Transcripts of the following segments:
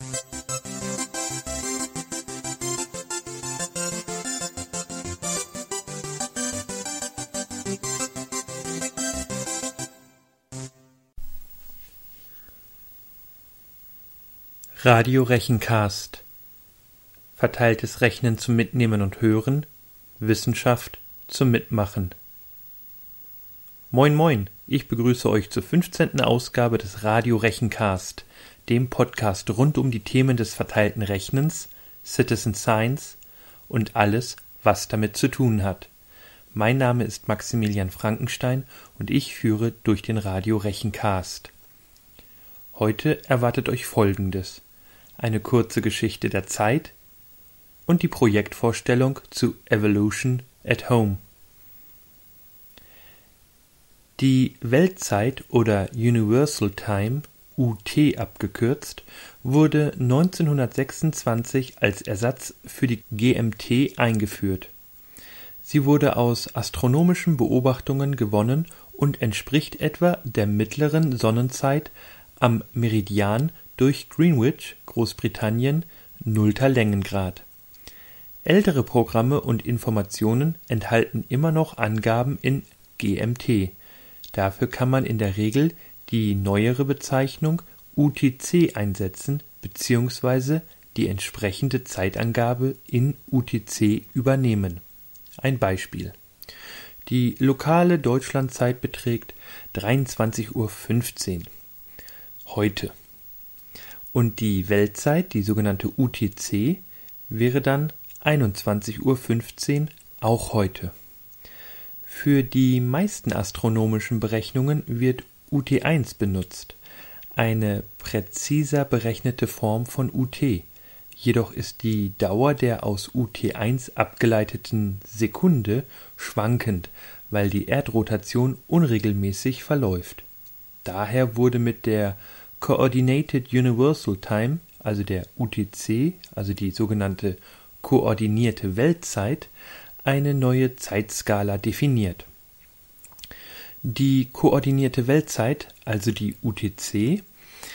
Radio Rechencast. Verteiltes Rechnen zum Mitnehmen und Hören, Wissenschaft zum Mitmachen. Moin moin, ich begrüße euch zur 15. Ausgabe des Radio Rechencast, dem Podcast rund um die Themen des verteilten Rechnens, Citizen Science und alles, was damit zu tun hat. Mein Name ist Maximilian Frankenstein und ich führe durch den Radio Rechencast. Heute erwartet euch Folgendes: eine kurze Geschichte der Zeit und die Projektvorstellung zu Evolution at Home. Die Weltzeit oder Universal Time, UT abgekürzt, wurde 1926 als Ersatz für die GMT eingeführt. Sie wurde aus astronomischen Beobachtungen gewonnen und entspricht etwa der mittleren Sonnenzeit am Meridian durch Greenwich, Großbritannien, 0. Längengrad. Ältere Programme und Informationen enthalten immer noch Angaben in GMT. Dafür kann man in der Regel die neuere Bezeichnung UTC einsetzen bzw. die entsprechende Zeitangabe in UTC übernehmen. Ein Beispiel: Die lokale Deutschlandzeit beträgt 23:15 Uhr heute. Und die Weltzeit, die sogenannte UTC, wäre dann 21:15 Uhr auch heute. Für die meisten astronomischen Berechnungen wird UT1 benutzt, eine präziser berechnete Form von UT. Jedoch ist die Dauer der aus UT1 abgeleiteten Sekunde schwankend, weil die Erdrotation unregelmäßig verläuft. Daher wurde mit der Coordinated Universal Time, also der UTC, also die sogenannte koordinierte Weltzeit, eine neue Zeitskala definiert. Die koordinierte Weltzeit, also die UTC,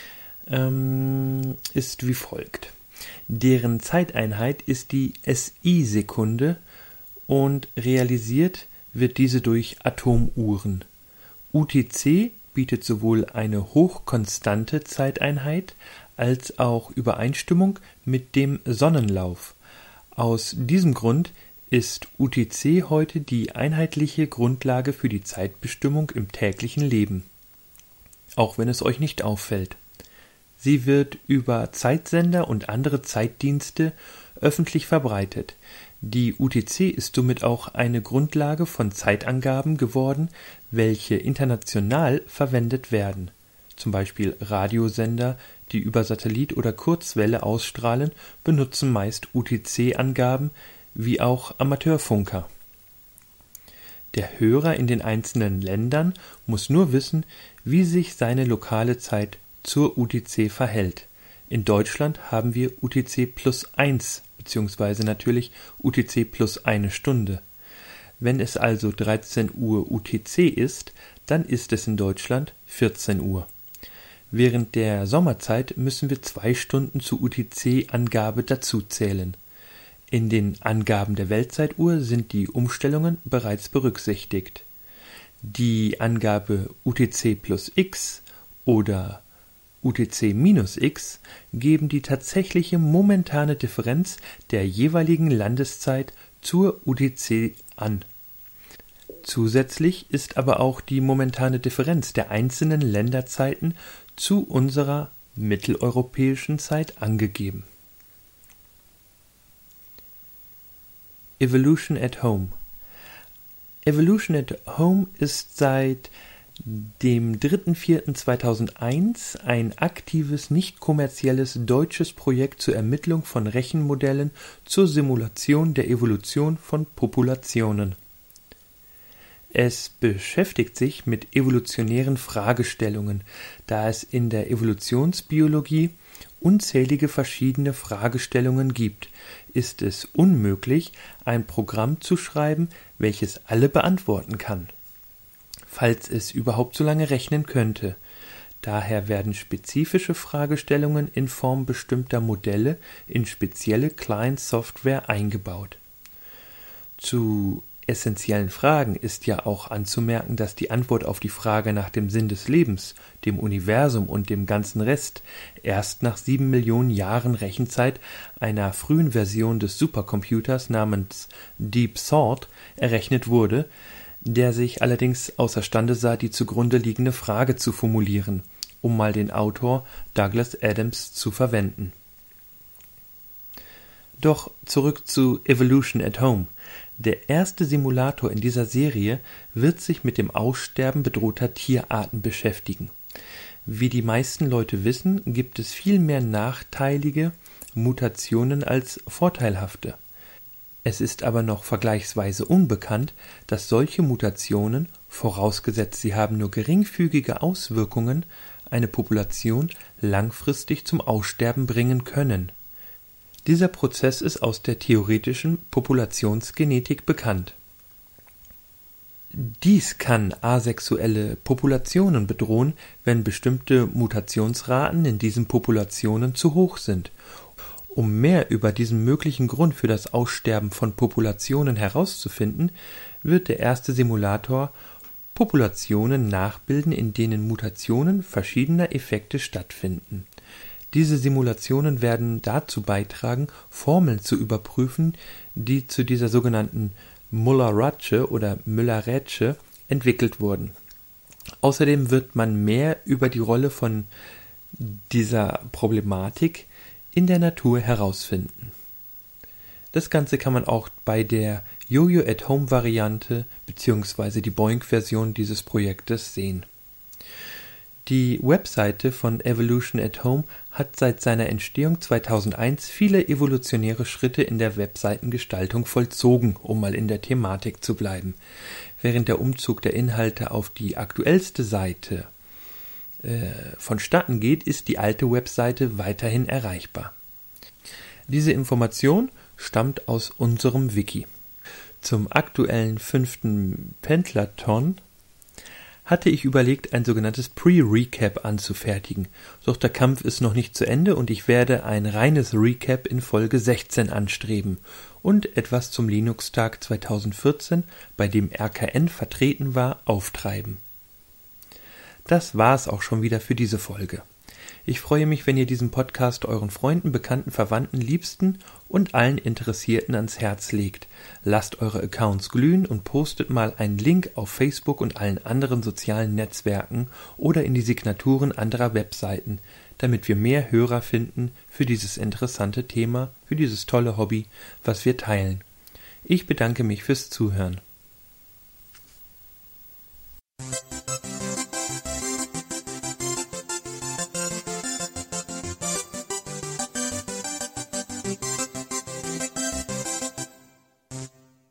ist wie folgt. Deren Zeiteinheit ist die SI-Sekunde und realisiert wird diese durch Atomuhren. UTC bietet sowohl eine hochkonstante Zeiteinheit als auch Übereinstimmung mit dem Sonnenlauf. Aus diesem Grund ist UTC heute die einheitliche Grundlage für die Zeitbestimmung im täglichen Leben, auch wenn es euch nicht auffällt. Sie wird über Zeitsender und andere Zeitdienste öffentlich verbreitet. Die UTC ist somit auch eine Grundlage von Zeitangaben geworden, welche international verwendet werden. Zum Beispiel Radiosender, die über Satellit oder Kurzwelle ausstrahlen, benutzen meist UTC-Angaben, wie auch Amateurfunker. Der Hörer in den einzelnen Ländern muss nur wissen, wie sich seine lokale Zeit zur UTC verhält. In Deutschland haben wir UTC plus 1 bzw. natürlich UTC plus eine Stunde. Wenn es also 13 Uhr UTC ist, dann ist es in Deutschland 14 Uhr. Während der Sommerzeit müssen wir 2 Stunden zur UTC-Angabe dazuzählen. In den Angaben der Weltzeituhr sind die Umstellungen bereits berücksichtigt. Die Angabe UTC plus X oder UTC minus X geben die tatsächliche momentane Differenz der jeweiligen Landeszeit zur UTC an. Zusätzlich ist aber auch die momentane Differenz der einzelnen Länderzeiten zu unserer mitteleuropäischen Zeit angegeben. Evolution at Home. Evolution at Home ist seit dem 3.4.2001 ein aktives, nicht kommerzielles deutsches Projekt zur Ermittlung von Rechenmodellen zur Simulation der Evolution von Populationen. Es beschäftigt sich mit evolutionären Fragestellungen, da es in der Evolutionsbiologie unzählige verschiedene Fragestellungen gibt, ist es unmöglich, ein Programm zu schreiben, welches alle beantworten kann, falls es überhaupt so lange rechnen könnte. Daher werden spezifische Fragestellungen in Form bestimmter Modelle in spezielle Client-Software eingebaut. Zu essentiellen Fragen ist ja auch anzumerken, dass die Antwort auf die Frage nach dem Sinn des Lebens, dem Universum und dem ganzen Rest erst nach 7 Millionen Jahren Rechenzeit einer frühen Version des Supercomputers namens Deep Thought errechnet wurde, der sich allerdings außerstande sah, die zugrunde liegende Frage zu formulieren, um mal den Autor Douglas Adams zu verwenden. Doch zurück zu Evolution at Home. Der erste Simulator in dieser Serie wird sich mit dem Aussterben bedrohter Tierarten beschäftigen. Wie die meisten Leute wissen, gibt es viel mehr nachteilige Mutationen als vorteilhafte. Es ist aber noch vergleichsweise unbekannt, dass solche Mutationen, vorausgesetzt sie haben nur geringfügige Auswirkungen, eine Population langfristig zum Aussterben bringen können. Dieser Prozess ist aus der theoretischen Populationsgenetik bekannt. Dies kann asexuelle Populationen bedrohen, wenn bestimmte Mutationsraten in diesen Populationen zu hoch sind. Um mehr über diesen möglichen Grund für das Aussterben von Populationen herauszufinden, wird der erste Simulator Populationen nachbilden, in denen Mutationen verschiedener Effekte stattfinden. Diese Simulationen werden dazu beitragen, Formeln zu überprüfen, die zu dieser sogenannten Muller-Ratsche oder Müller-Rätsche entwickelt wurden. Außerdem wird man mehr über die Rolle von dieser Problematik in der Natur herausfinden. Das Ganze kann man auch bei der Jojo-at-Home-Variante bzw. die Boink-Version dieses Projektes sehen. Die Webseite von Evolution at Home hat seit seiner Entstehung 2001 viele evolutionäre Schritte in der Webseitengestaltung vollzogen, um mal in der Thematik zu bleiben. Während der Umzug der Inhalte auf die aktuellste Seite vonstatten geht, ist die alte Webseite weiterhin erreichbar. Diese Information stammt aus unserem Wiki. Zum aktuellen 5. Pendlathon hatte ich überlegt, ein sogenanntes Pre-Recap anzufertigen. Doch der Kampf ist noch nicht zu Ende und ich werde ein reines Recap in Folge 16 anstreben und etwas zum Linux-Tag 2014, bei dem RKN vertreten war, auftreiben. Das war's auch schon wieder für diese Folge. Ich freue mich, wenn ihr diesen Podcast euren Freunden, Bekannten, Verwandten, Liebsten und allen Interessierten ans Herz legt. Lasst eure Accounts glühen und postet mal einen Link auf Facebook und allen anderen sozialen Netzwerken oder in die Signaturen anderer Webseiten, damit wir mehr Hörer finden für dieses interessante Thema, für dieses tolle Hobby, was wir teilen. Ich bedanke mich fürs Zuhören.